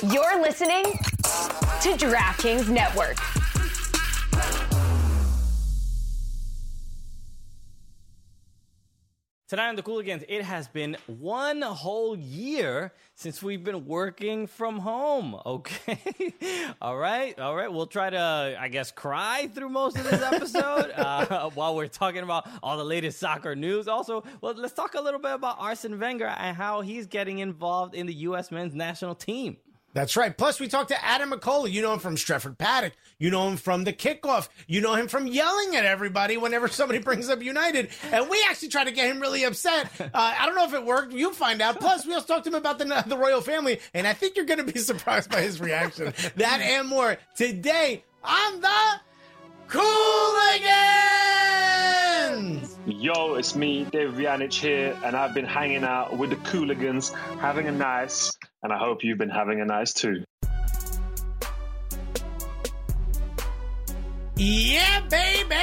You're listening to DraftKings Network. Tonight on the Cooligans, it has been one whole year since we've been working from home, okay? All right. We'll try to, I guess, cry through most of this episode while we're talking about all the latest soccer news. Also, well, let's talk a little bit about Arsene Wenger and how he's getting involved in the U.S. men's national team. That's right. Plus, we talked to Adam McCullough. You know him from Stretford Paddock. You know him from the kickoff. You know him from yelling at everybody whenever somebody brings up United. And we actually tried to get him really upset. I don't know if it worked. You'll find out. Plus, we also talked to him about the royal family. And I think you're going to be surprised by his reaction. That and more today on the Cooligans! Yo, it's me, David Vjanic here, and I've been hanging out with the Cooligans, having a nice, and I hope you've been having a nice too. Yeah, baby!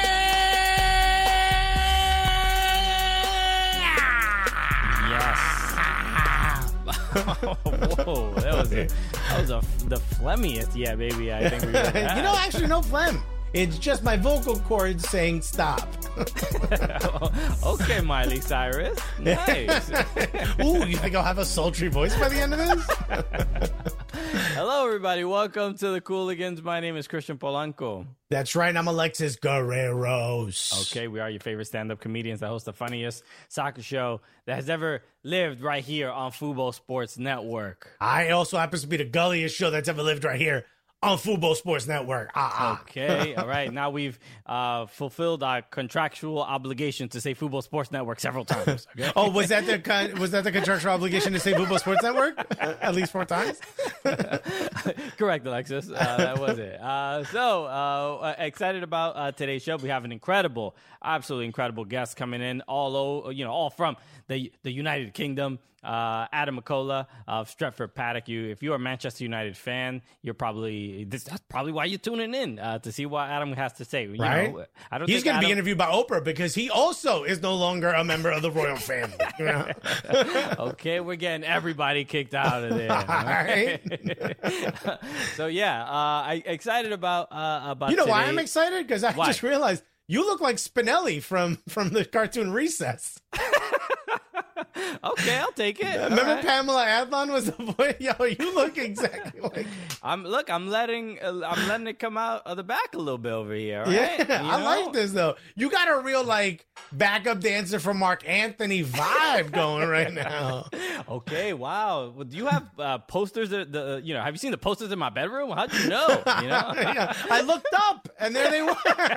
Whoa, that was the phlegmiest, yeah, baby. I think we got that. You know, actually, no phlegm. It's just my vocal cords saying stop. Okay, Miley Cyrus. Nice. Ooh, you think I'll have a sultry voice by the end of this? Hello, everybody. Welcome to the Cooligans. My name is Christian Polanco. That's right. I'm Alexis Guerreros. Okay, we are your favorite stand-up comedians that host the funniest soccer show that has ever lived right here on Fubo Sports Network. I also happens to be the gulliest show that's ever lived right here on Fubo Sports Network. Okay, all right. Now we've fulfilled our contractual obligation to say Fubo Sports Network several times. Okay? Oh, was that the contractual obligation to say Fubo Sports Network at least 4 times? Correct, Alexis. That was it. So excited about today's show. We have an absolutely incredible guest coming in, all from the United Kingdom. Adam McCullough of Stretford Paddock. If you're a Manchester United fan, that's probably why you're tuning in to see what Adam has to say. Right? He's going to be interviewed by Oprah because he also is no longer a member of the royal family. You know? Okay, we're getting everybody kicked out of there. Right? So yeah, I excited about. You know today. why I'm excited? Because I just realized you look like Spinelli from the cartoon Recess. Okay, I'll take it. Remember Pamela Adlon was the voice? Yo, you look exactly like. I'm letting it come out of the back a little bit over here. Right? Yeah, I like this though. You got a real backup dancer for Mark Anthony vibe going right now. Okay, wow. Well, do you have posters? Have you seen the posters in my bedroom? How'd you know? Yeah, I looked up and there they were.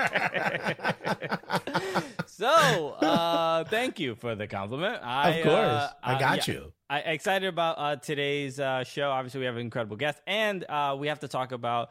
So, thank you for the compliment. Of course, I got you. I'm excited about today's show. Obviously, we have an incredible guest, and we have to talk about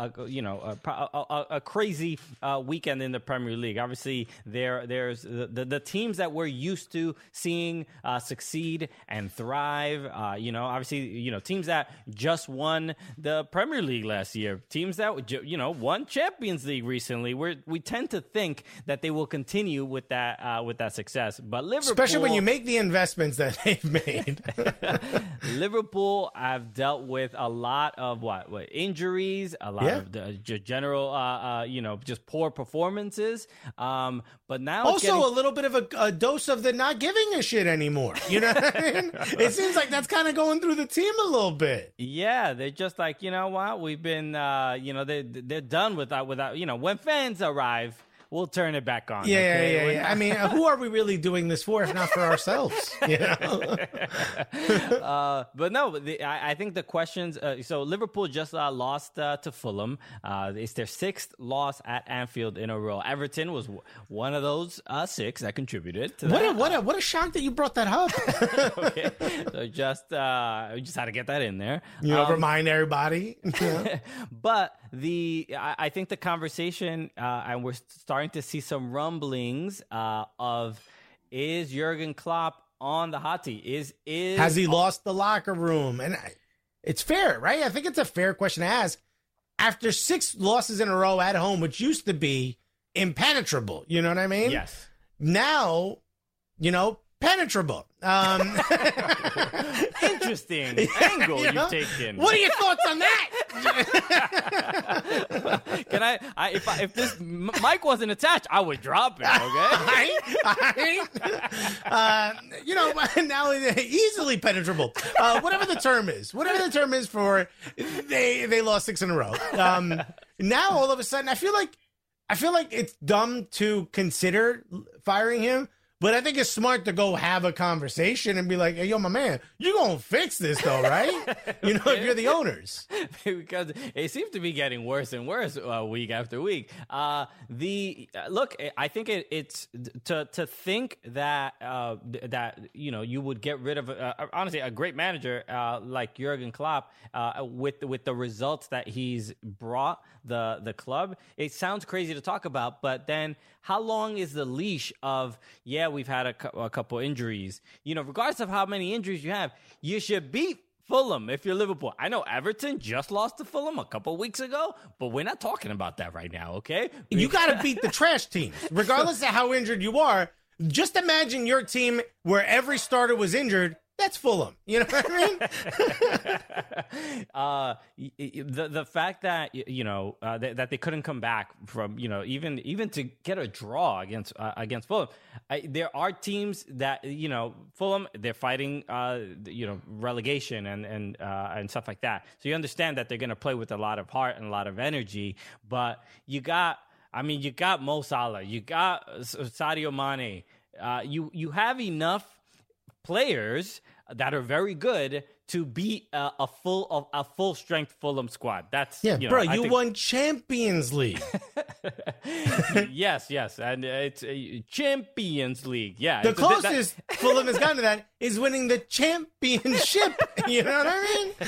a crazy weekend in the Premier League. Obviously, there's the teams that we're used to seeing succeed and thrive. Teams that just won the Premier League last year, teams that won Champions League recently. We tend to think that they will continue with that success, but Liverpool, especially when you make the investments that they've made. Liverpool have dealt with a lot of injuries, a lot of the general, just poor performances. But now also a little bit of a dose of the not giving a shit anymore. You know what I mean? It seems like that's kind of going through the team a little bit. Yeah, they're just like, you know what? We've been, they're done without, when fans arrive, we'll turn it back on. Yeah. I mean, who are we really doing this for if not for ourselves? You know? But no, I think the questions. So Liverpool just lost to Fulham. It's their 6th loss at Anfield in a row. Everton was one of those 6 that contributed to that. What a shock that you brought that up. Okay, so we just had to get that in there. Remind everybody. But I think the conversation, and we're starting to see some rumblings of, is Jurgen Klopp on the hot seat? Has he lost the locker room? And it's fair, right? I think it's a fair question to ask. After 6 losses in a row at home, which used to be impenetrable, you know what I mean? Yes. Now, penetrable. Interesting angle You know? you've taken. What are your thoughts on that? Can if this mic wasn't attached, I would drop it. Okay. Now easily penetrable. Whatever the term is for they lost 6 in a row. Now all of a sudden, I feel like it's dumb to consider firing him. But I think it's smart to go have a conversation and be like, hey, yo, my man, you're going to fix this, though, right? If you're the owners. Because it seems to be getting worse and worse week after week. Look, I think it's to think that you would get rid of honestly a great manager like Jurgen Klopp with the results that he's brought the club. It sounds crazy to talk about, but then how long is the leash of we've had a couple injuries? Regardless of how many injuries you have, you should beat Fulham if you're Liverpool. I know Everton just lost to Fulham a couple weeks ago, but we're not talking about that right now, okay? You got to beat the trash teams, regardless of how injured you are. Just imagine your team where every starter was injured. That's Fulham. You know what I mean? The fact that that they couldn't come back from even to get a draw against Fulham. There are teams that Fulham, they're fighting relegation and stuff like that. So you understand that they're going to play with a lot of heart and a lot of energy. But you got Mo Salah, you got Sadio Mane. You have enough players that are very good to beat a full strength Fulham squad. That's you won Champions League. yes, and it's Champions League. Yeah, the closest Fulham has gotten to that is winning the championship. You know what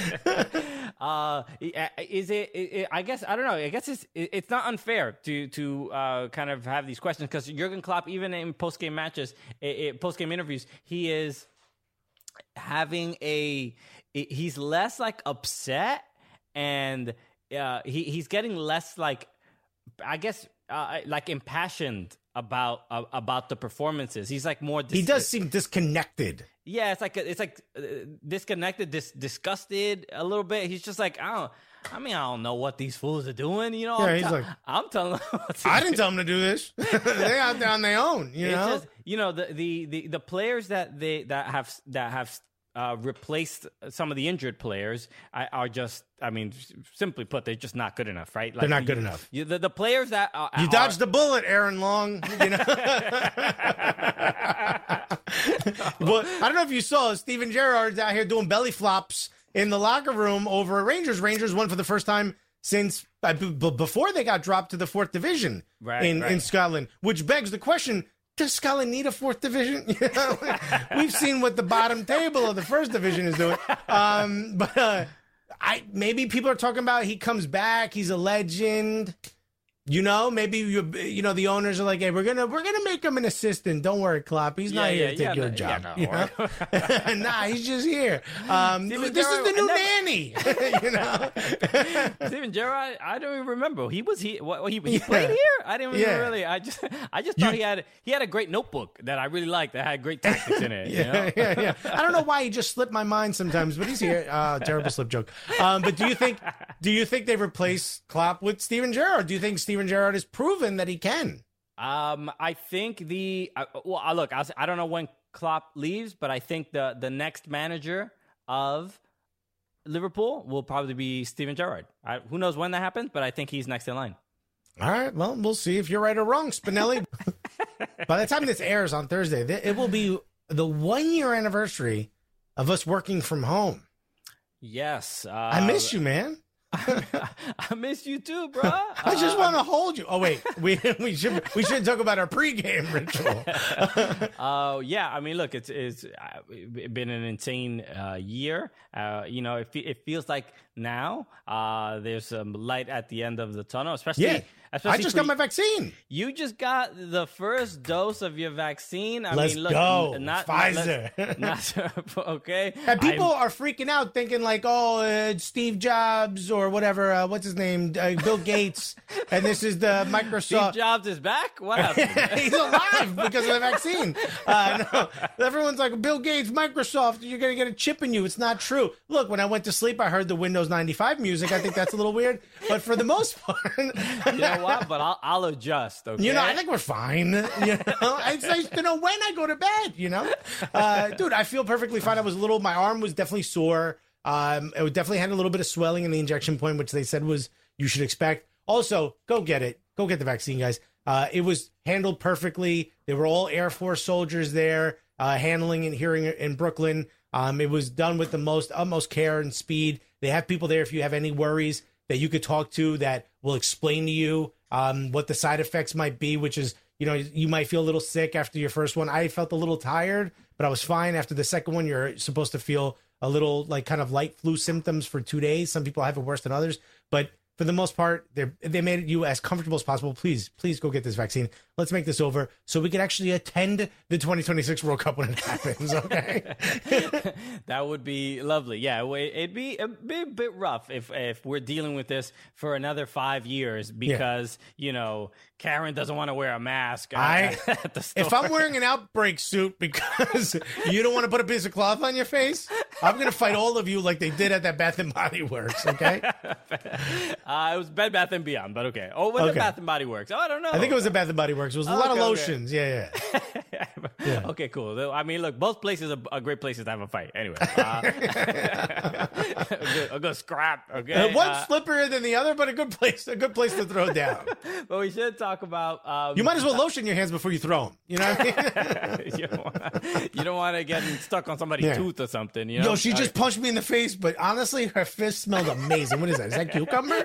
I mean? Is it? I guess I don't know. I guess it's not unfair to kind of have these questions because Jurgen Klopp, even in post game matches, post game interviews, he is having he's less like upset and he's getting less like I guess like impassioned about the performances. He's like more he does seem disconnected. Yeah, it's like disconnected, disgusted a little bit. He's just like I don't know what these fools are doing. I'm telling them. I didn't tell them to do this. They're out there on their own. Just, the players that have replaced some of the injured players are just. I mean, simply put, they're just not good enough, right? Like, they're not good enough. The players that you dodged the bullet, Aaron Long. Well, I don't know if you saw Steven Gerrard's out here doing belly flops in the locker room over Rangers. Rangers won for the first time since before they got dropped to the 4th division in Scotland, which begs the question, does Scotland need a 4th division? We've seen what the bottom table of the 1st division is doing. Maybe people are talking about he comes back, he's a legend. Maybe the owners are like, hey, we're gonna make him an assistant. Don't worry, Klopp. He's not here to take your job. Nah, he's just here. This is the new nanny. Steven Gerrard, I don't even remember. He played here. I didn't even really. I just thought he had a great notebook that I really liked that had great tactics in it. Yeah. I don't know why he just slipped my mind sometimes, but he's here. Terrible slip joke. But do you think they replace Klopp with Steven Gerrard? Do you think Steven Gerrard has proven that he can? I think look, I don't know when Klopp leaves, but I think the next manager of Liverpool will probably be Steven Gerrard. Who knows when that happens, but I think he's next in line. All right, well, we'll see if you're right or wrong, Spinelli. By the time this airs on Thursday, it will be the 1-year anniversary of us working from home. Yes. I miss you, man. I miss you too, bro. I just want to hold you. Oh wait, we should talk about our pregame ritual. Yeah. I mean, look, it's been an insane year. It feels like now there's some light at the end of the tunnel, especially especially I just got my vaccine. You just got the first dose of your vaccine. Let's go. Pfizer. Okay. And people are freaking out thinking like, oh, it's Steve Jobs or whatever. What's his name? Bill Gates. And this is the Microsoft. Steve Jobs is back? What happened? He's alive because of the vaccine. No. Everyone's like, Bill Gates, Microsoft, you're going to get a chip in you. It's not true. Look, when I went to sleep, I heard the Windows 95 music. I think that's a little weird. But for the most part. You know what? But I'll adjust, okay? You know, I think we're fine. You know, it's nice to know when I go to bed, you know? Dude, I feel perfectly fine. My arm was definitely sore. It definitely had a little bit of swelling in the injection point, which they said was you should expect. Also, go get it. Go get the vaccine, guys. It was handled perfectly. They were all Air Force soldiers there, handling and hearing it in Brooklyn. It was done with the utmost care and speed. They have people there if you have any worries that you could talk to that will explain to you what the side effects might be, which is, you know, you might feel a little sick after your first one. I felt a little tired, but I was fine. After the second one, you're supposed to feel a little like kind of light flu symptoms for 2 days. Some people have it worse than others, but for the most part, they made you as comfortable as possible. Please go get this vaccine. Let's make this over so we can actually attend the 2026 World Cup when it happens, okay? That would be lovely. Yeah, it'd be a bit rough if we're dealing with this for another 5 years because, you know, Karen doesn't want to wear a mask at the store. If I'm wearing an outbreak suit because you don't want to put a piece of cloth on your face, I'm going to fight all of you like they did at that Bath & Body Works, okay? It was Bed Bath & Beyond, but okay. Oh, was it Bath & Body Works? Oh, I don't know. I think it was a Bath & Body Works. It was a lot of lotions. Yeah. Okay, cool. I mean, look, both places are great places to have a fight. Anyway. A good scrap, okay? One slipperier than the other, but a good place to throw down. But we should talk about... you might as well lotion your hands before you throw them. You know what I mean? You don't want to get stuck on somebody's tooth or something, you know? Yo, she just punched me in the face, but honestly, her fist smelled amazing. What is that? Is that cucumber?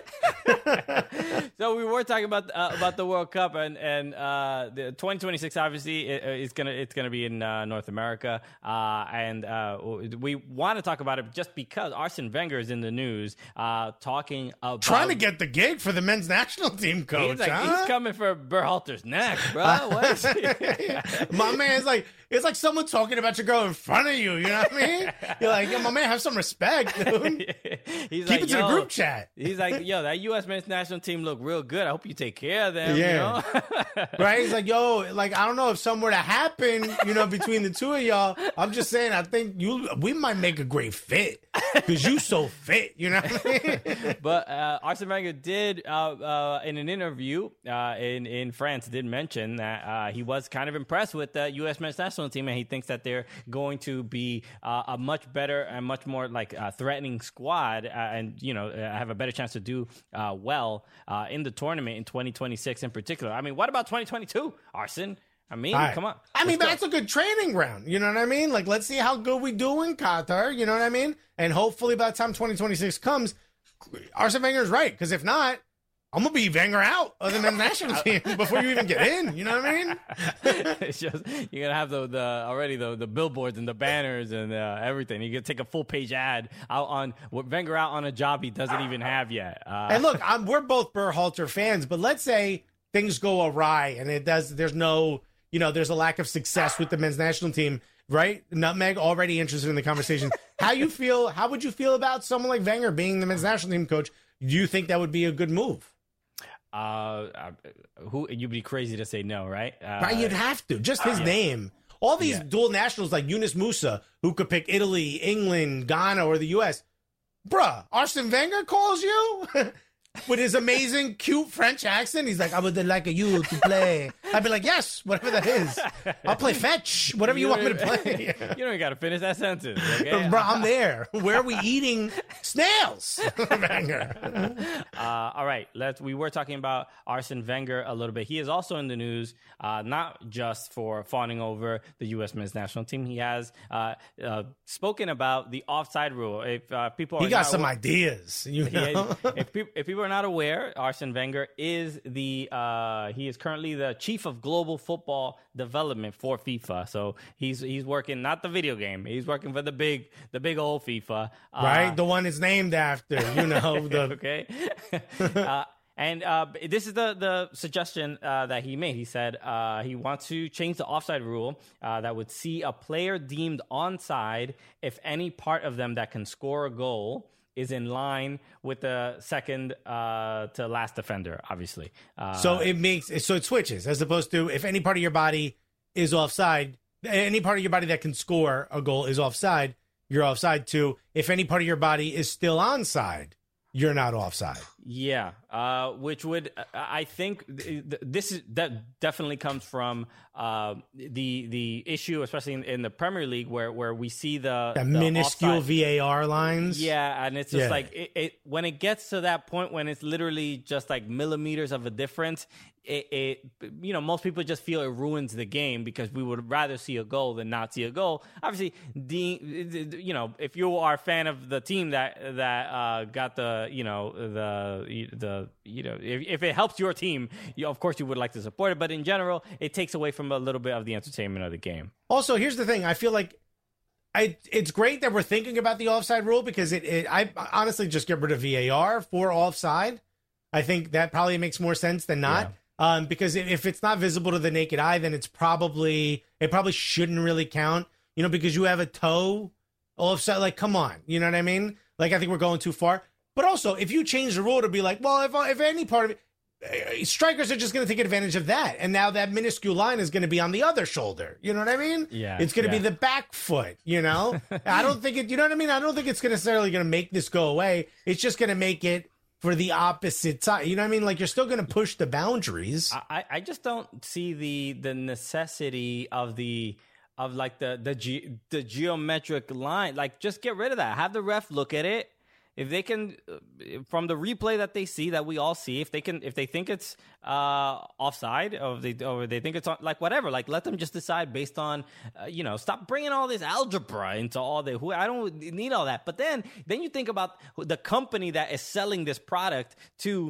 So we were talking about the World Cup and the 2026 obviously it's gonna be in North America and we want to talk about it just because Arsene Wenger is in the news talking about trying to get the gig for the men's national team coach. He's coming for Berhalter's neck, bro. What is he? My man's like, it's like someone talking about your girl in front of you. You know what I mean? You're like, yo, my man, have some respect, dude. He's Keep it to the group chat. He's like, yo, that U.S. men's national team look real good. I hope you take care of them. Yeah. You know? Right? He's like, yo, like, I don't know if something were to happen, you know, between the two of y'all. I'm just saying, I think we might make a great fit because you so fit. You know what I mean? But Arsene Wenger did, in an interview in France, did mention that he was kind of impressed with the U.S. men's national team, and he thinks that they're going to be a much better and much more like threatening squad, and you know have a better chance to do well in the tournament in 2026 in particular. I mean, what about 2022, Arsene? I mean, come on. I mean, that's a good training ground. You know what I mean? Like, let's see how good we do in Qatar. You know what I mean? And hopefully by the time 2026 comes, Arsene Wenger's right. Because if not, I'm going to be Wenger out of the men's national team before you even get in. You know what I mean? It's just, you're going to have the billboards and the banners and everything. You're going to take a full page ad out on Wenger out on a job he doesn't even have yet. And look, we're both Berhalter fans, but let's say things go awry and there's no, you know, there's a lack of success with the men's national team, right? Nutmeg already interested in the conversation. How would you feel about someone like Wenger being the men's national team coach? Do you think that would be a good move? You'd be crazy to say no, right? Right, you'd have to. Just his name. All these dual nationals like Yunus Musa, who could pick Italy, England, Ghana, or the U.S. Bruh, Arsene Wenger calls you with his amazing, cute French accent. He's like, I would like you to play. I'd be like, yes, whatever that is. I'll play fetch, whatever you want me to play. You don't even got to finish that sentence, okay? Bro, I'm there. Where are we eating snails? Wenger. All right, we were talking about Arsene Wenger a little bit. He is also in the news, not just for fawning over the U.S. men's national team. He has spoken about the offside rule. If people are he got some ideas. You know? If people are not aware, Arsene Wenger is he is currently the chief of global football development for FIFA. So he's working not the video game. He's working for the big old FIFA. Right, the one it's named after. You know. Okay. And this is the suggestion that he made. He said he wants to change the offside rule that would see a player deemed onside if any part of them that can score a goal is in line with the second to last defender, obviously. So it switches, as opposed to if any part of your body is offside, any part of your body that can score a goal is offside, you're offside, to if any part of your body is still onside, you're not offside. Yeah, which would, I think that definitely comes from the issue, especially in the Premier League, where we see the minuscule offside VAR lines. Yeah, and it's just like it when it gets to that point when it's literally just like millimeters of a difference. Most people just feel it ruins the game because we would rather see a goal than not see a goal. Obviously, if you are a fan of the team that got if it helps your team, of course you would like to support it. But in general, it takes away from a little bit of the entertainment of the game. Also, here's the thing: I feel like it's great that we're thinking about the offside rule because I honestly just get rid of VAR for offside. I think that probably makes more sense than not. Yeah. Because if it's not visible to the naked eye, then it probably shouldn't really count, because you have a toe offside. Like, come on, you know what I mean? Like, I think we're going too far. But also, if you change the rule to be like, well, if any part of it, strikers are just going to take advantage of that. And now that minuscule line is going to be on the other shoulder. You know what I mean? Yeah. It's going to be the back foot, I don't think it, you know what I mean? I don't think it's necessarily going to make this go away. It's just going to make it for the opposite side. You know what I mean? Like, you're still going to push the boundaries. I just don't see the necessity of the geometric line. Like, just get rid of that. Have the ref look at it. If they can, from the replay that they see, that we all see, if they think it's offside, or they think it's like whatever, like let them just decide based on, stop bringing all this algebra into all the. I don't need all that. But then you think about the company that is selling this product to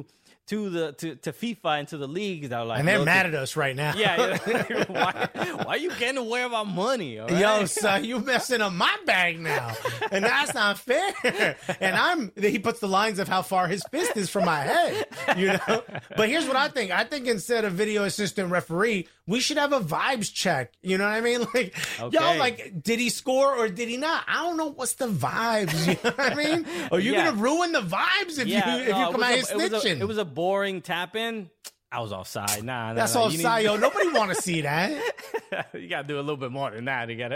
FIFA and to the leagues that are like, and they're mad at us right now. Yeah. Why are you getting away with our money? Right? Yo, son, you messing up my bag now, and that's not fair. And he puts the lines of how far his fist is from my head, But here's what I think. I think instead of video assistant referee, we should have a vibes check. You know what I mean? Like, okay. Like, did he score or did he not? I don't know. What's the vibes? You know what I mean? Are you gonna ruin the vibes if you come out here snitching? It was a boring tap in. I was offside. Nah, that's offside, yo. Nobody want to see that. You got to do a little bit more than that. You got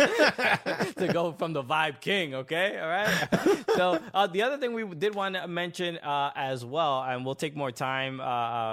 to go from the vibe king. Okay, all right. So the other thing we did want to mention as well, and we'll take more time,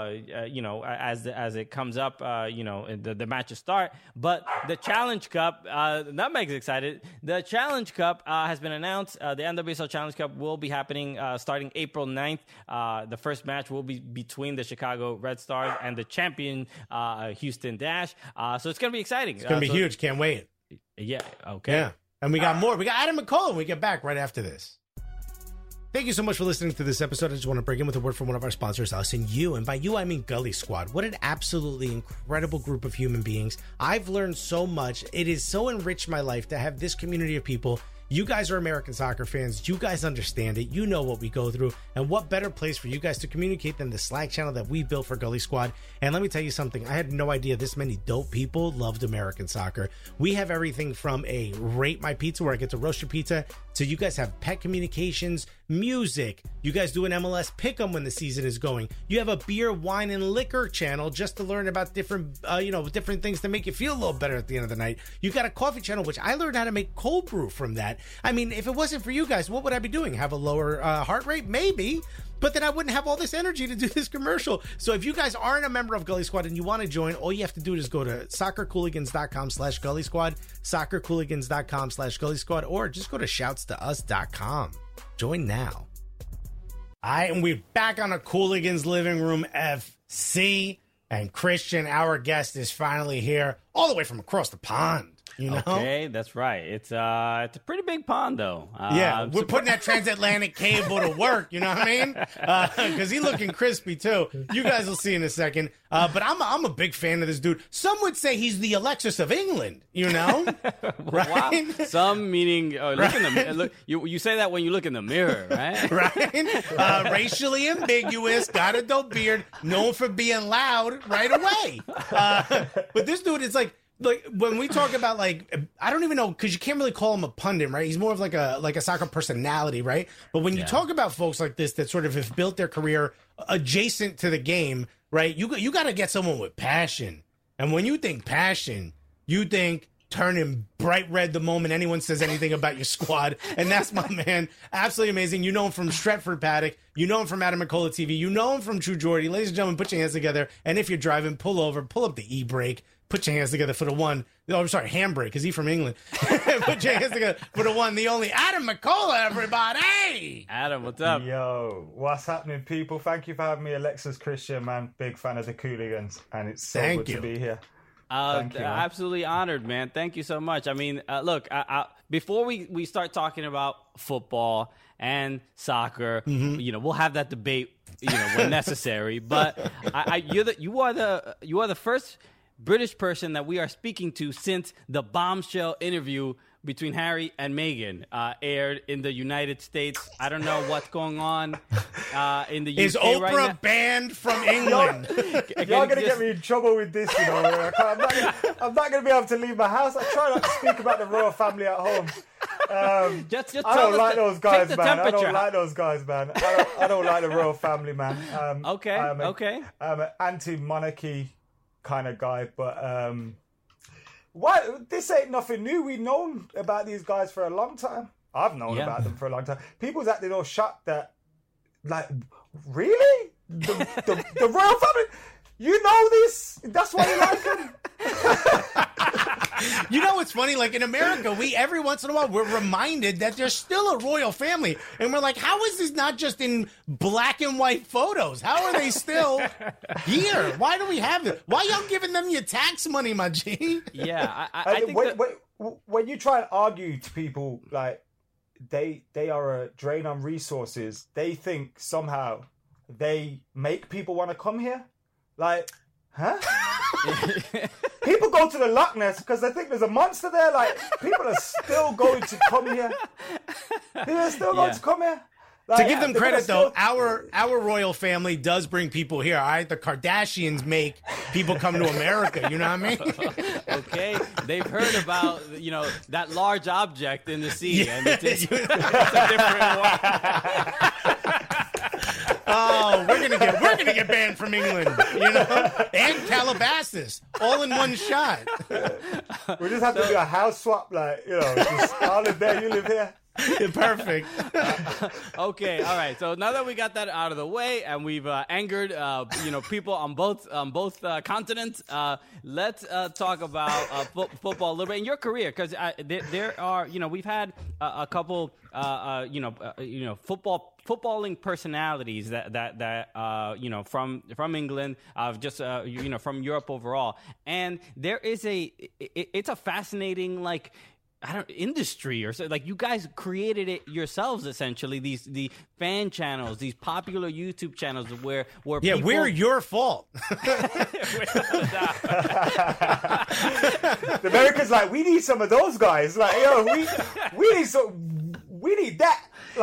as it comes up, the matches start. But the Challenge Cup, Nutmeg's excited. The Challenge Cup has been announced. The NWSL Challenge Cup will be happening starting April 9th. The first match will be between the Chicago Red Stars and the champion Houston Dash. So it's going to be exciting. It's going to be huge. Can't wait. Yeah. Okay. Yeah. And we got more. We got Adam McCullough. We get back right after this. Thank you so much for listening to this episode. I just want to break in with a word from one of our sponsors, us and you. And by you, I mean Gully Squad. What an absolutely incredible group of human beings. I've learned so much. It has so enriched my life to have this community of people. You guys are American soccer fans. You guys understand it. You know what we go through. And what better place for you guys to communicate than the Slack channel that we built for Gully Squad. And let me tell you something. I had no idea this many dope people loved American soccer. We have everything from a Rate My Pizza, where I get to roast your pizza, to you guys have pet communications, music. You guys do an MLS Pick'em when the season is going. You have a beer, wine, and liquor channel just to learn about different, different things to make you feel a little better at the end of the night. You got a coffee channel, which I learned how to make cold brew from that. I mean, if it wasn't for you guys, what would I be doing? Have a lower heart rate? Maybe. But then I wouldn't have all this energy to do this commercial. So if you guys aren't a member of Gully Squad and you want to join, all you have to do is go to soccercooligans.com/Gully Squad, soccercooligans.com/Gully Squad, or just go to shoutstous.com. Join now. All right, and we're back on a Cooligans Living Room FC. And Christian, our guest, is finally here, all the way from across the pond. You know? Okay, that's right. It's a pretty big pond, though. Yeah, we're putting that transatlantic cable to work. You know what I mean? Because he's looking crispy too. You guys will see in a second. But I'm a big fan of this dude. Some would say he's the Alexis of England. You know, right? Wow. Some meaning look in the look. You say that when you look in the mirror, right? Right? Racially ambiguous, got a dope beard, known for being loud right away. But this dude is like when we talk about like, I don't even know, because you can't really call him a pundit, right? He's more of like a soccer personality, right? But when you talk about folks like this that sort of have built their career adjacent to the game, right? You got to get someone with passion. And when you think passion, you think turning bright red the moment anyone says anything about your squad. And that's my man. Absolutely amazing. You know him from Stretford Paddock. You know him from Adam McCullough TV. You know him from True Geordie. Ladies and gentlemen, put your hands together. And if you're driving, pull over, pull up the e-brake. Put your hands together for the one. Oh, I'm sorry, handbrake, because he's from England. Put your hands together for the one, the only Adam McCullough, everybody. Adam, what's up? Yo, what's happening, people? Thank you for having me, Alexis Christian, man. Big fan of the Cooligans, and it's so good to be here. Thank you, absolutely honored, man. Thank you so much. I mean, look, before we start talking about football and soccer, you know, we'll have that debate, you know, when necessary. But you are the first British person that we are speaking to since the bombshell interview between Harry and Meghan aired in the United States. I don't know what's going on in the UK Is Oprah right now. Banned from England? You're going to get me in trouble with this, you know. I'm not going to be able to leave my house. I try not to speak about the royal family at home. Just I don't like those guys, man. I temperature. don't like those guys, man. I don't like the royal family, man. Okay. I'm an anti-monarchy kind of guy, but why? This ain't nothing new. We've known about these guys for a long time. I've known about them for a long time. People's acting all shocked that, like, really? The royal family? You know this? That's why you like them? You know what's funny? Like in America, we every once in a while we're reminded that there's still a royal family, and we're like, how is this not just in black and white photos? How are they still here? Why do we have this? Why y'all giving them your tax money, my G? Yeah, I think when you try and argue to people like they are a drain on resources, they think somehow they make people want to come here. Like, huh? People go to the Loch Ness because they think there's a monster there. Like, people are still going to come here. They're still going to come here. Like, to give them credit, though, our royal family does bring people here. All right, the Kardashians make people come to America. You know what I mean? Okay, they've heard about that large object in the sea, and it's a different one. Oh, we're gonna get banned from England, and Calabasas, all in one shot. We just have to do a house swap, just I'll live there, you live here. Perfect. Okay, all right. So now that we got that out of the way and we've angered people on both continents, let's talk about football a little bit in your career, because there are we've had a couple footballing personalities that from England, just from Europe overall, and there is it's a fascinating industry or so. Like, you guys created it yourselves, essentially, the fan channels, these popular YouTube channels where people... we're your fault. The Americans we need some of those guys. We need that.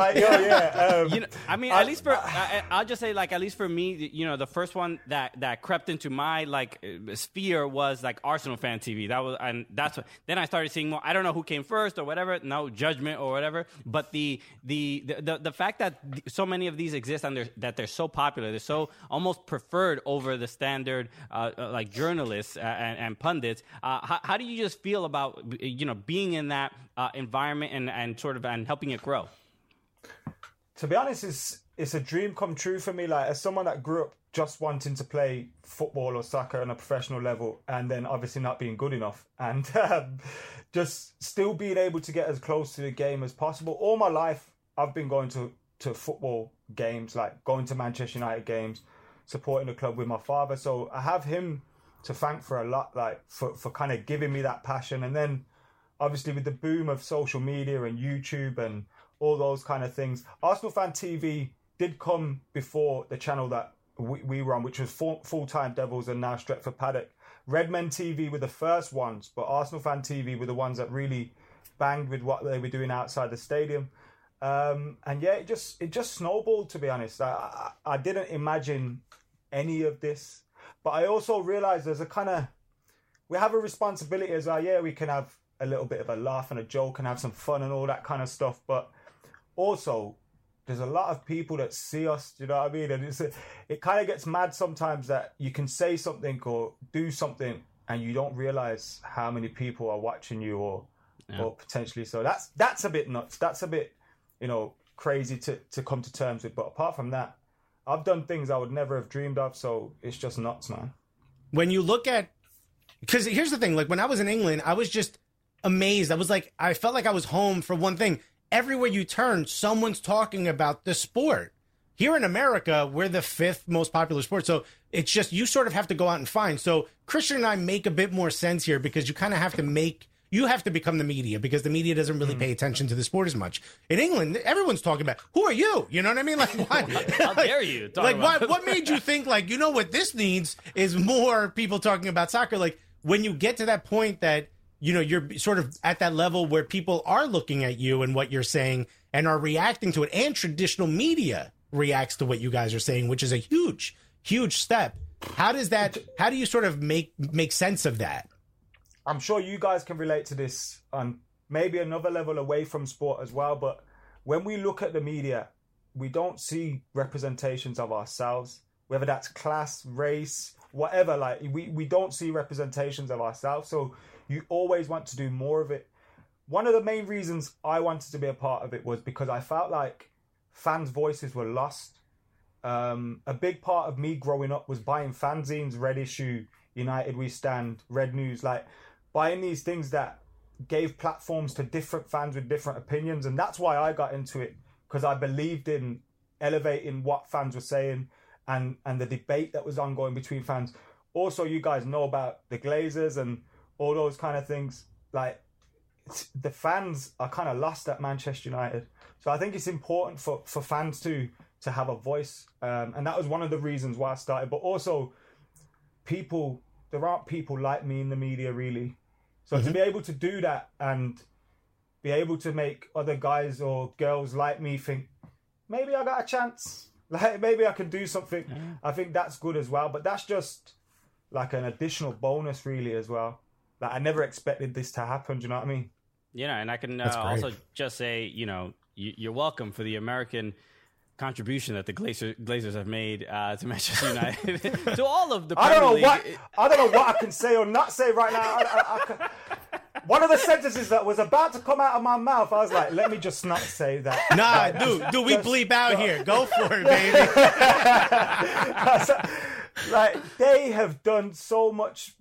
At least for I'll just say, at least for me, the first one that crept into my sphere was Arsenal Fan TV. That was, and then I started seeing more. I don't know who came first or whatever, no judgment or whatever, but the fact that so many of these exist and that they're so popular, they're so almost preferred over the standard journalists and pundits. How do you just feel about being in that environment and helping it grow? To be honest, it's a dream come true for me. As someone that grew up just wanting to play football or soccer on a professional level, and then obviously not being good enough, and just still being able to get as close to the game as possible. All my life, I've been going to football games, going to Manchester United games, supporting the club with my father. So I have him to thank for a lot, for kind of giving me that passion. And then obviously with the boom of social media and YouTube and all those kind of things, Arsenal Fan TV did come before the channel that we were on, which was Full Time Devils and now Stretford Paddock. Redmen TV were the first ones, but Arsenal Fan TV were the ones that really banged with what they were doing outside the stadium. And yeah, it just snowballed, to be honest. I didn't imagine any of this, but I also realized we have a responsibility as well. Yeah, we can have a little bit of a laugh and a joke and have some fun and all that kind of stuff, but also there's a lot of people that see us, do you know what I mean? And it kind of gets mad sometimes that you can say something or do something and you don't realize how many people are watching you or potentially. So that's a bit nuts. That's a bit, crazy to come to terms with. But apart from that, I've done things I would never have dreamed of. So it's just nuts, man. When you look at, because here's the thing, like when I was in England, I was just amazed. I felt like I was home for one thing. Everywhere you turn, someone's talking about the sport. Here in America, we're the 5th most popular sport. So it's just, you sort of have to go out and find. So Christian and I make a bit more sense here because you kind of have to become the media because the media doesn't really pay attention to the sport as much. In England, everyone's talking about, who are you? You know what I mean? Like, why? How dare you? What made you think, like, what this needs is more people talking about soccer? Like, when you get to that point that, you're sort of at that level where people are looking at you and what you're saying and are reacting to it, and traditional media reacts to what you guys are saying, which is a huge, huge step. How do you sort of make sense of that? I'm sure you guys can relate to this on maybe another level away from sport as well. But when we look at the media, we don't see representations of ourselves, whether that's class, race, whatever. Like we don't see representations of ourselves. So you always want to do more of it. One of the main reasons I wanted to be a part of it was because I felt like fans' voices were lost. A big part of me growing up was buying fanzines, Red Issue, United We Stand, Red News, like buying these things that gave platforms to different fans with different opinions. And that's why I got into it, because I believed in elevating what fans were saying and the debate that was ongoing between fans. Also, you guys know about the Glazers and all those kind of things. Like, the fans are kind of lost at Manchester United. So I think it's important for fans to have a voice. And that was one of the reasons why I started. But also, there aren't people like me in the media, really. So to be able to do that and be able to make other guys or girls like me think, maybe I got a chance. Like, maybe I can do something. Yeah. I think that's good as well. But that's just like an additional bonus, really, as well. Like, I never expected this to happen. Do you know what I mean? And I can also just say, you're welcome for the American contribution that the Glazers have made to Manchester United, to all of the Premier League. I don't know what I can say or not say right now. One of the sentences that was about to come out of my mouth, I was like, let me just not say that. Nah, dude, we bleep out here. Go for it, baby. Like, they have done so much.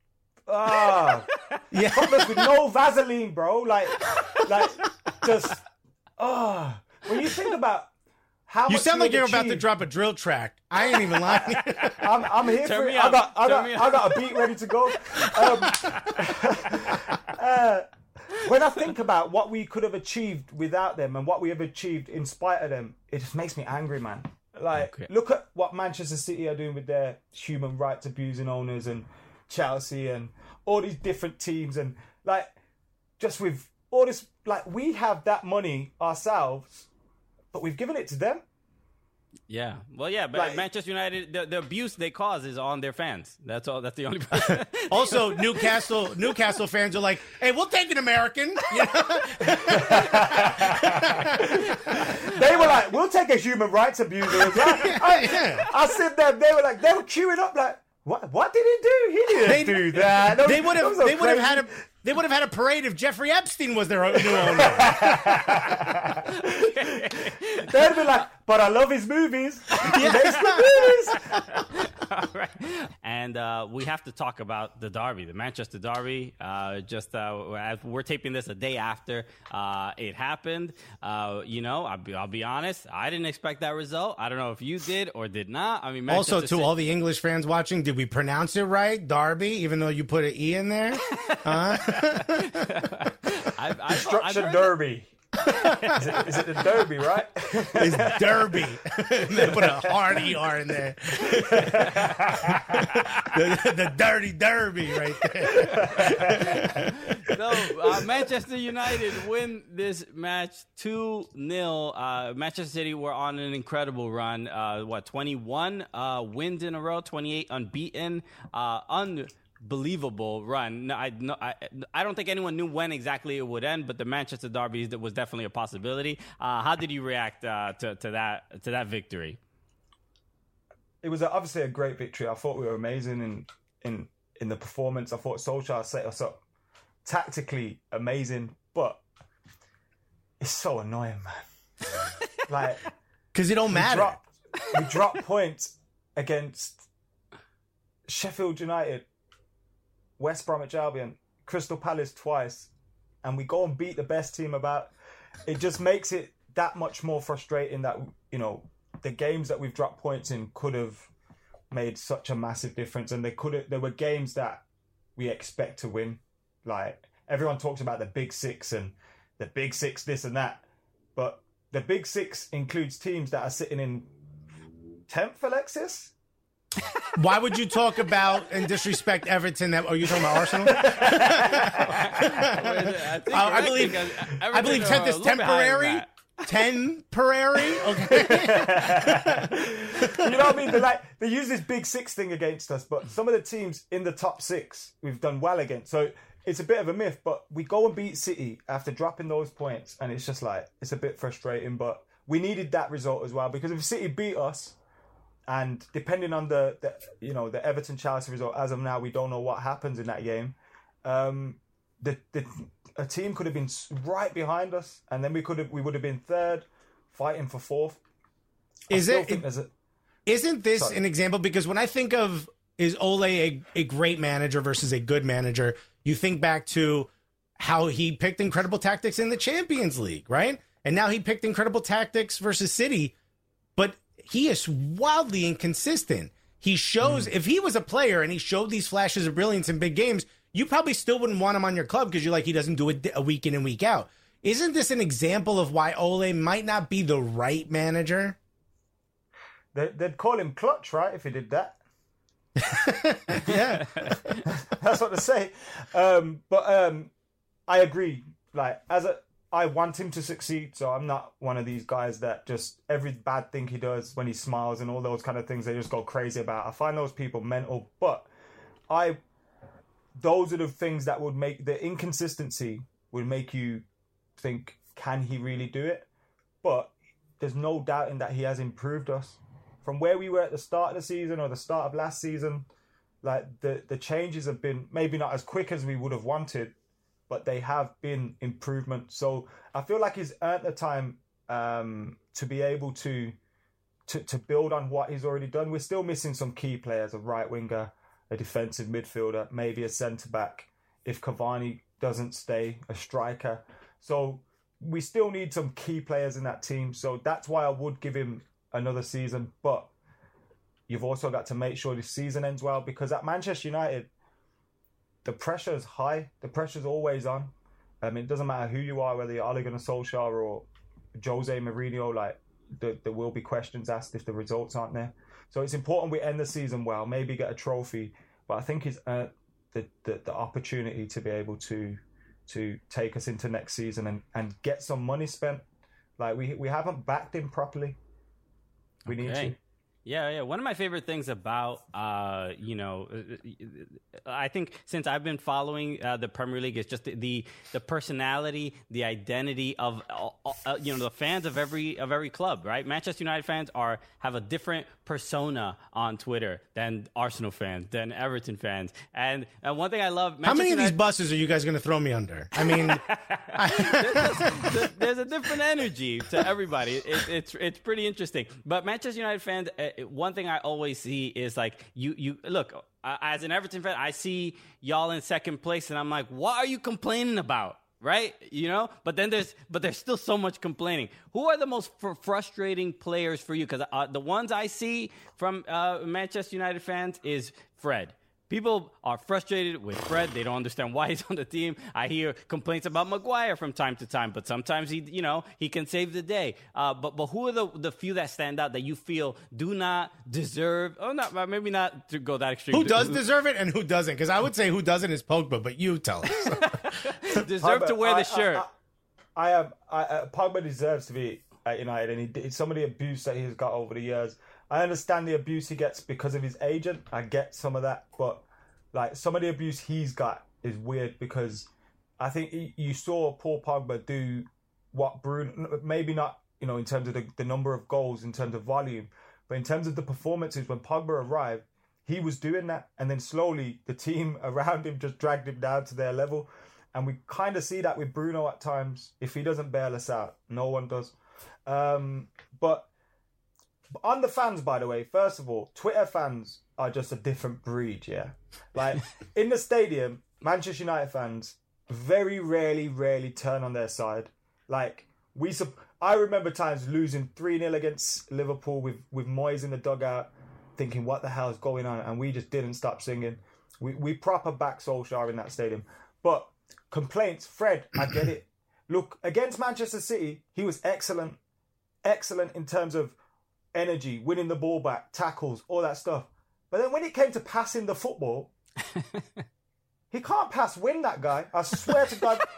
Problems with no Vaseline, bro. Like just when you think about how you sound like you're about to drop a drill track. I ain't even lying. I'm here for it. I got a beat ready to go. When I think about what we could have achieved without them and what we have achieved in spite of them, it just makes me angry, man. Like, look at what Manchester City are doing with their human rights abusing owners and Chelsea and all these different teams, and like, just with all this, like, we have that money ourselves, but we've given it to them. Yeah. Well, yeah, but like, Manchester United, the abuse they cause is on their fans. That's all. That's the only person. Also, Newcastle fans are like, hey, we'll take an American. You know? They were like, we'll take a human rights abuser. I said that they were queuing up like, what did he do? He didn't do that. They would have had a parade if Jeffrey Epstein was their new owner. They'd be like, but I love his movies. He makes good movies. All right. And we have to talk about the derby, the Manchester derby. As we're taping this a day after it happened. I'll be honest, I didn't expect that result. I don't know if you did or did not. I mean, also, to all the English fans watching, did we pronounce it right? Derby, even though you put an E in there? Structured derby. Is it the derby, right? It's derby. They put a hard ER in there. the dirty derby right there. So, Manchester United win this match 2-0. Manchester City were on an incredible run. 21 wins in a row, 28 unbeaten. Unbelievable run. I don't think anyone knew when exactly it would end, but the Manchester derby was definitely a possibility. How did you react to that victory? It was obviously a great victory. I thought we were amazing in the performance. I thought Solskjaer set us up tactically amazing, but it's so annoying, man. Like, because it don't matter. We dropped points against Sheffield United, West Bromwich Albion, Crystal Palace twice, and we go and beat the best team about. It just makes it that much more frustrating that, the games that we've dropped points in could have made such a massive difference, and there were games that we expect to win. Like, everyone talks about the Big Six and the Big Six this and that, but the Big Six includes teams that are sitting in 10th, Alexis? Why would you talk about and disrespect Everton? Are you talking about Arsenal? I believe 10th is temporary. Temporary? Okay. You know what I mean? They use this Big Six thing against us, but some of the teams in the top six we've done well against. So it's a bit of a myth, but we go and beat City after dropping those points, and it's just it's a bit frustrating, but we needed that result as well, because if City beat us, and depending on the Everton Chelsea result, as of now, we don't know what happens in that game. A team could have been right behind us, and then we would have been third, fighting for fourth. Isn't this an example? Because when I think of, is Ole a great manager versus a good manager, you think back to how he picked incredible tactics in the Champions League, right? And now he picked incredible tactics versus City, but he is wildly inconsistent. He shows, if he was a player and he showed these flashes of brilliance in big games, you probably still wouldn't want him on your club because you're like, he doesn't do it a week in and week out. Isn't this an example of why Ole might not be the right manager? They'd call him clutch, right, if he did that? Yeah. That's what they say. But I agree. I want him to succeed, so I'm not one of these guys that just every bad thing he does when he smiles and all those kind of things they just go crazy about. I find those people mental, but those are the things that would make the inconsistency would make you think, can he really do it? But there's no doubting that he has improved us from where we were at the start of the season or the start of last season. The changes have been maybe not as quick as we would have wanted, but they have been improvement. So I feel like he's earned the time to be able to build on what he's already done. We're still missing some key players, a right winger, a defensive midfielder, maybe a centre-back if Cavani doesn't stay, a striker. So we still need some key players in that team. So that's why I would give him another season. But you've also got to make sure this season ends well, because at Manchester United, the pressure is high. The pressure is always on. It doesn't matter who you are, whether you're Ole Gunnar Solskjaer or Jose Mourinho, there will be questions asked if the results aren't there. So it's important we end the season well, maybe get a trophy. But I think he's earned the opportunity to be able to take us into next season and get some money spent. We haven't backed him properly. We need to. Yeah. One of my favorite things about, I think since I've been following the Premier League is just the personality, the identity of, the fans of every club, right? Manchester United fans have a different persona on Twitter than Arsenal fans, than Everton fans. And one thing I love... How many of these buses are you guys going to throw me under? I mean... there's a different energy to everybody. It's pretty interesting. But Manchester United fans, one thing I always see is like you look, as an Everton fan, I see y'all in second place, and I'm like, what are you complaining about? Right? You know, but there's still so much complaining. Who are the most frustrating players for you? Because the ones I see from Manchester United fans is Fred. People are frustrated with Fred. They don't understand why he's on the team. I hear complaints about Maguire from time to time, but sometimes he can save the day. But who are the few that stand out that you feel do not deserve? Oh, not maybe not to go that extreme. Who does deserve it and who doesn't? Because I would say who doesn't is Pogba, but you tell us. Deserve to wear the shirt. Pogba deserves to be at United, and some of the abuse that he's got over the years. I understand the abuse he gets because of his agent. I get some of that, but like some of the abuse he's got is weird because I think you saw Paul Pogba do what Bruno, maybe not, in terms of the number of goals, in terms of volume, but in terms of the performances when Pogba arrived, he was doing that, and then slowly the team around him just dragged him down to their level, and we kind of see that with Bruno at times. If he doesn't bail us out, no one does. But on the fans, by the way, first of all, Twitter fans are just a different breed, yeah? Like, in the stadium, Manchester United fans very rarely turn on their side. Like, I remember times losing 3-0 against Liverpool with Moyes in the dugout, thinking, what the hell is going on? And we just didn't stop singing. We proper back Solskjaer in that stadium. But complaints, Fred, I get it. Look, against Manchester City, he was excellent. Excellent in terms of energy, winning the ball back, tackles, all that stuff. But then when it came to passing the football, he can't win that guy. I swear to God,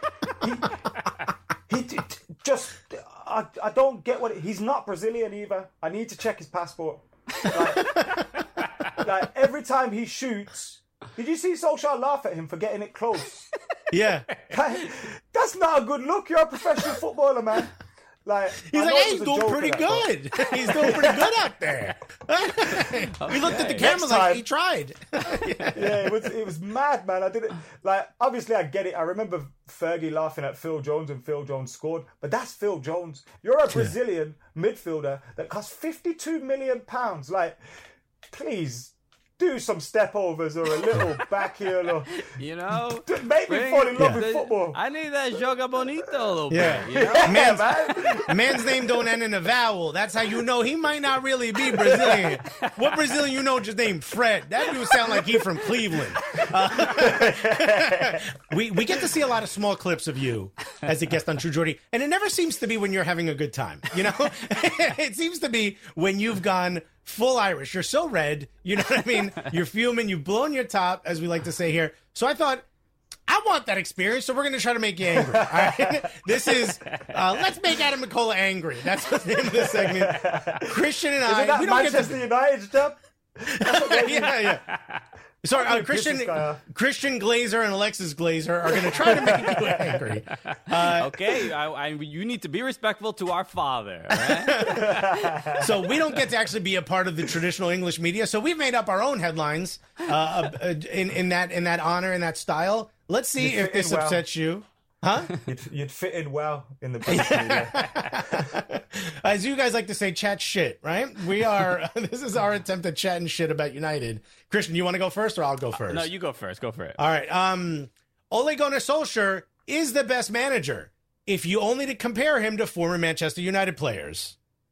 I don't get he's not Brazilian either. I need to check his passport. Like every time he shoots, did you see Solskjaer laugh at him for getting it close? Yeah. That's not a good look. You're a professional footballer, man. Like, he's like, hey, he's doing pretty good. He's doing pretty good out there. We looked at the camera like he tried. Yeah, it was mad, man. I didn't obviously I get it. I remember Fergie laughing at Phil Jones and Phil Jones scored, but that's Phil Jones. You're a Brazilian midfielder that costs £52 million. Like, please do some step overs or a little back heel, or make me fall in love with football. I need that joga bonito a little bit. Man's name don't end in a vowel. That's how you know he might not really be Brazilian. What Brazilian you know just named Fred? That dude sound like he from Cleveland. We get to see a lot of small clips of you as a guest on True Geordie, and it never seems to be when you're having a good time. It seems to be when you've gone full Irish. You're so red. You know what I mean? You're fuming. You've blown your top, as we like to say here. So I thought, I want that experience, so we're going to try to make you angry. All right? This is, let's make Adam McCullough angry. That's the name of the segment. Christian and I. We don't Manchester United stuff? Yeah. Sorry, Christian Glazer and Alexis Glazer are going to try to make you angry. Okay, you need to be respectful to our father. Right? So we don't get to actually be a part of the traditional English media. So we've made up our own headlines in that honor, in that style. Let's see if this upsets you. Huh? You'd fit in well in the British media. As you guys like to say, chat shit, right? This is our attempt at chatting shit about United. Christian, you want to go first or I'll go first? No, you go first. Go for it. All right. Ole Gunnar Solskjaer is the best manager if you only to compare him to former Manchester United players.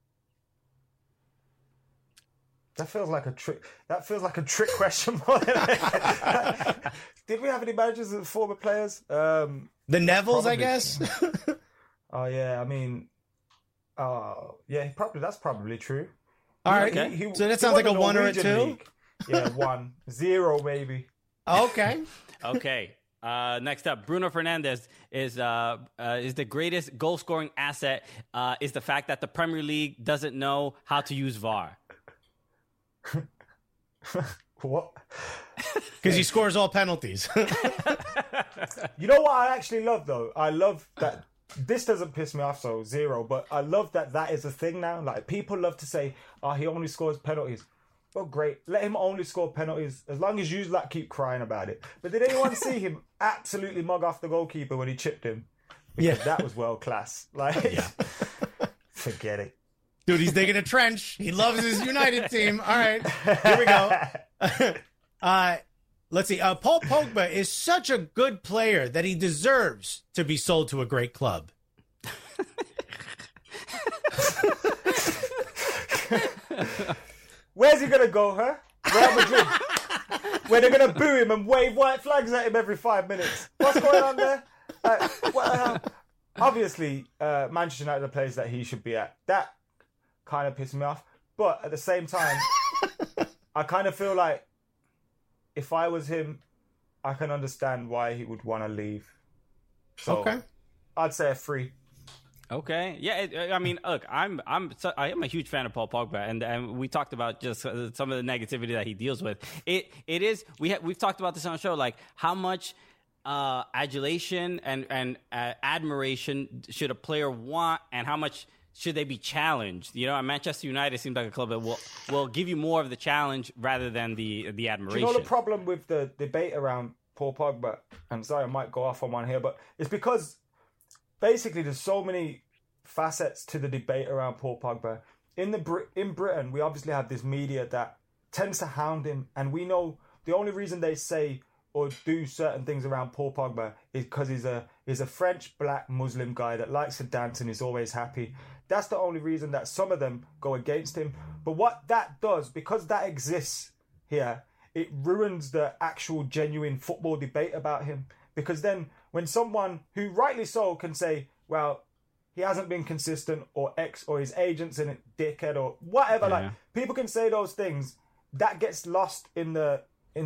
That feels like a trick. That feels like a trick question more than Did we have any managers that were former players? The Nevilles, I guess. Oh yeah, I mean, yeah, that's probably true. All right, so that sounds like a 1 or a 2. League. Yeah, 1, 0 maybe. Okay. Okay. Next up, Bruno Fernandes is the greatest goal scoring asset. Is the fact that the Premier League doesn't know how to use VAR. What? Because he scores all penalties. You know what I actually love, though? I love that this doesn't piss me off, so 0, but I love that is a thing now. Like, people love to say, he only scores penalties. Well, great. Let him only score penalties as long as you keep crying about it. But did anyone see him absolutely mug off the goalkeeper when he chipped him? Because that was world class. Like, forget it. Dude, he's digging a trench. He loves his United team. All right, here we go. Let's see. Paul Pogba is such a good player that he deserves to be sold to a great club. Where's he gonna go, huh? Real Madrid. Where they're gonna boo him and wave white flags at him every 5 minutes. What's going on there? What the hell? Obviously, Manchester United are the place that he should be at. That kind of pissed me off. But at the same time, I kind of feel like if I was him, I can understand why he would want to leave. So Okay. I'd say a 3. Okay, yeah. I mean, look, I am a huge fan of Paul Pogba, and we talked about just some of the negativity that he deals with. It is we've talked about this on the show, like how much adulation and admiration should a player want, and how much should they be challenged? You know, Manchester United seems like a club that will give you more of the challenge rather than the admiration. Do you know the problem with the debate around Paul Pogba? I'm sorry, I might go off on one here, but it's because basically there's so many facets to the debate around Paul Pogba. In Britain, we obviously have this media that tends to hound him, and we know the only reason they say or do certain things around Paul Pogba is because he's a French black Muslim guy that likes to dance and is always happy. That's the only reason that some of them go against him. But what that does, because that exists here, it ruins the actual genuine football debate about him. Because then when someone who rightly so can say, well, he hasn't been consistent, or X, or his agent's in a dickhead, or whatever, like people can say those things, that gets lost in the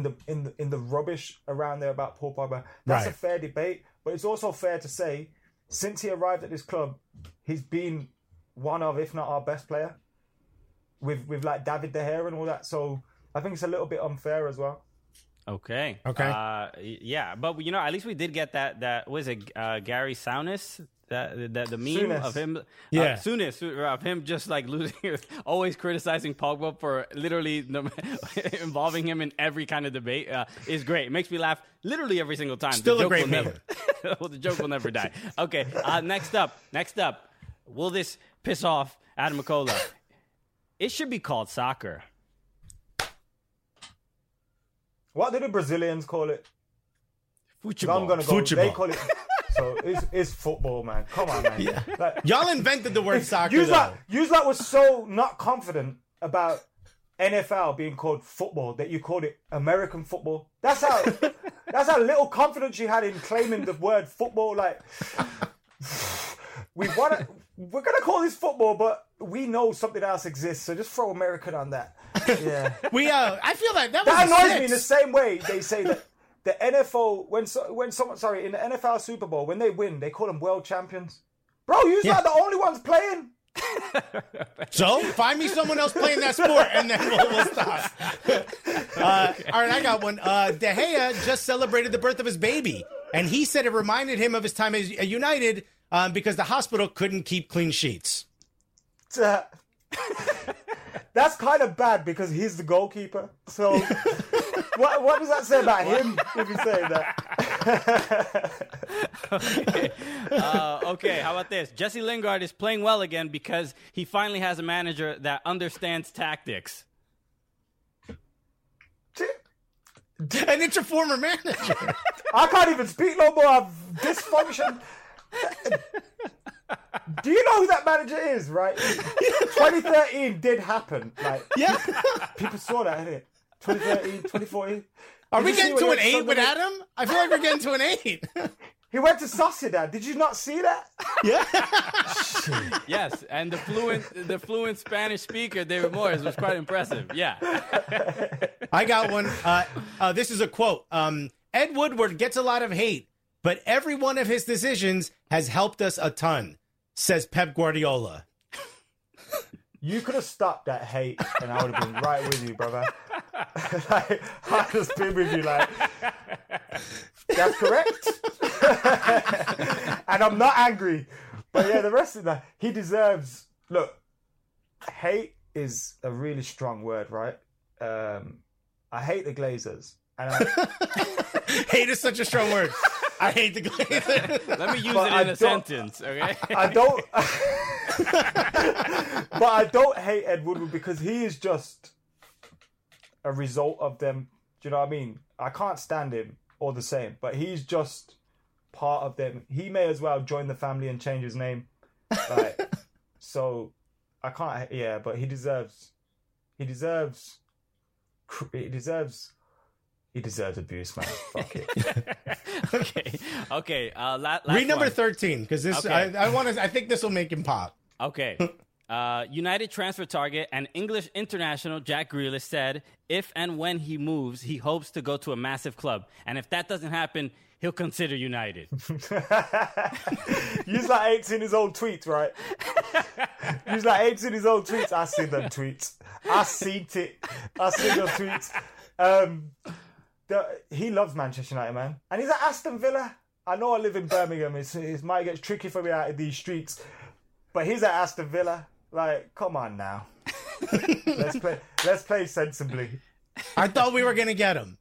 rubbish around there about Paul Pogba. That's a fair debate, but it's also fair to say, since he arrived at this club, he's been one of, if not our best player, with like David De Gea and all that. So I think it's a little bit unfair as well. Okay. Yeah, but you know, at least we did get that was it Gary Souness? The meme of him, Souness, of him just like losing, always criticizing Pogba for literally involving him in every kind of debate is great. It makes me laugh literally every single time. Still a great meme. The joke will never die. Okay, next up, will this piss off Adam McCullough? It should be called soccer. What do the Brazilians call it? Futebol. I'm gonna go. Futebol. They call it. So it's football, man. Come on, man. Yeah. Like, Y'all invented the word soccer, though. You was so not confident about NFL being called football that you called it American football. That's how little confidence you had in claiming the word football. Like, we're gonna call this football, but we know something else exists, so just throw American on that. Yeah. I feel like that annoys me in the same way they say that the NFL, when someone in the NFL Super Bowl, when they win, they call them world champions. Bro, you're not the only ones playing. So find me someone else playing that sport, and then we'll stop. All right, I got one. De Gea just celebrated the birth of his baby, and he said it reminded him of his time at United because the hospital couldn't keep clean sheets. That's kind of bad because he's the goalkeeper. So what does that say about him if he's saying that? Okay, how about this? Jesse Lingard is playing well again because he finally has a manager that understands tactics. And it's your former manager. I can't even speak no more of dysfunction. Do you know who that manager is, right? 2013 did happen. Like, Yeah. people saw that, innit? 2013, 2014. Are Did we you see getting when to he an went 8 with Sunderland? Adam? I feel like we're getting to an 8. He went to Sociedad. Did you not see that? Yeah. Yes, and the fluent Spanish speaker, David Morris, was quite impressive. Yeah. I got one. This is a quote. Ed Woodward gets a lot of hate, but every one of his decisions has helped us a ton, says Pep Guardiola. You could have stopped that hate, and I would have been right with you, brother. Like, I'd just been with you, like, that's correct. And I'm not angry. But yeah, the rest of that, he deserves. Look, hate is a really strong word, right? I hate the Glazers. And Hate is such a strong word. I hate the Glazers. Let me use it in a sentence, okay? I don't. But I don't hate Ed Woodward because he is just a result of them. Do you know what I mean? I can't stand him all the same, but he's just part of them. He may as well join the family and change his name. Like, so I can't. Yeah, but he deserves abuse, man. Fuck it. Okay. Last Read number one. 13 because this Okay. I think this will make him pop. Okay. United transfer target and English international Jack Grealish said if and when he moves, he hopes to go to a massive club. And if that doesn't happen, he'll consider United. He's like apes in his old tweets, right? He's like apes in his old tweets. I see them tweets. I seen it. I see your tweets. He loves Manchester United, man. And he's at Aston Villa. I know I live in Birmingham. It might get tricky for me out of these streets. But he's at Aston Villa. Like, come on now. Let's play sensibly. I thought we were going to get him.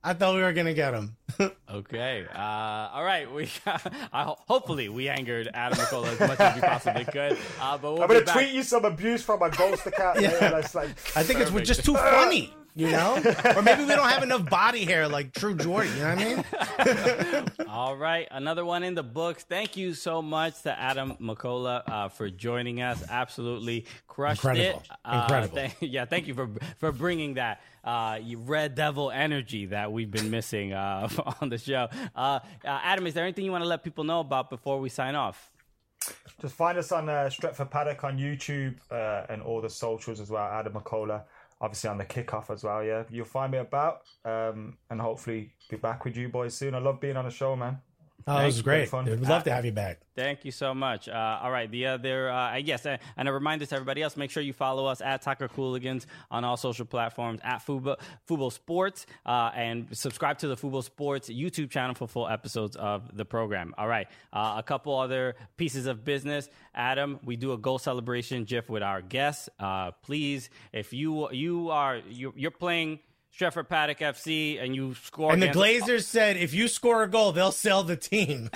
Okay. All right. Hopefully we angered Adam McCullough as much as we possibly could. But we'll I'm be going to back. tweet you some abuse from my ghost account. Yeah. That's like, I think it's just too funny, you know? Or maybe we don't have enough body hair like True Jordan, you know what I mean? All right. Another one in the books. Thank you so much to Adam McCullough for joining us. Absolutely crushed Incredible. it. Incredible. Thank you for bringing that Red Devil energy that we've been missing on the show. Adam, is there anything you want to let people know about before we sign off? just find us on Stretford Paddock on YouTube and all the socials as well. Adam McCullough, obviously on the kickoff as well. Yeah, you'll find me about and hopefully be back with you boys soon. I love being on the show, man. Oh, this is great. Fun. We'd love to have you back. Thank you so much. All right. The other, yes, and a reminder to everybody else, make sure you follow us at Soccer Cooligans on all social platforms, at Fubo Sports, and subscribe to the Fubo Sports YouTube channel for full episodes of the program. All right. A couple other pieces of business. Adam, we do a goal celebration GIF with our guests. Please, if you're playing Stretford Paddock FC and you score, and the Glazers said if you score a goal, they'll sell the team.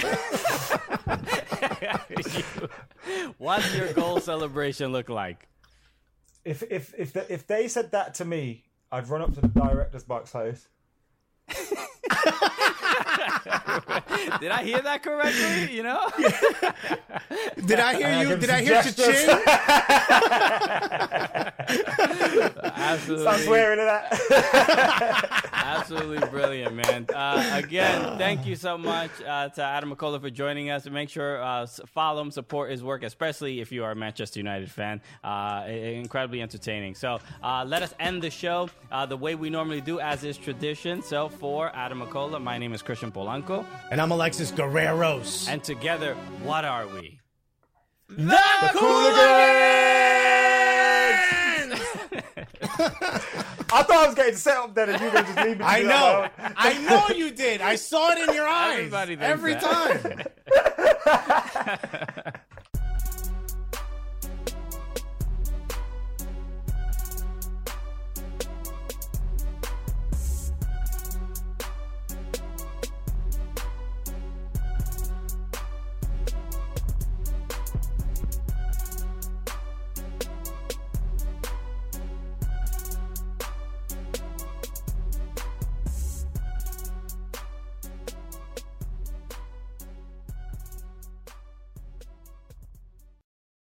What's your goal celebration look like? If they said that to me, I'd run up to the director's box house. Did I hear that correctly? You know? Did I hear you? Did I hear cha-ching? Absolutely. Stop swearing at that. Absolutely brilliant, man. Again, thank you so much to Adam McCullough for joining us. Make sure follow him, support his work, especially if you are a Manchester United fan. Incredibly entertaining. So let us end the show the way we normally do, as is tradition. So for Adam McCullough, my name is Christian Polanco. And I'm Alexis Guerreros. And together, what are we? The Cooligans! I thought I was getting set up there and you were just leave me. I know. I know you did. I saw it in your eyes. Everybody thinks every that. time.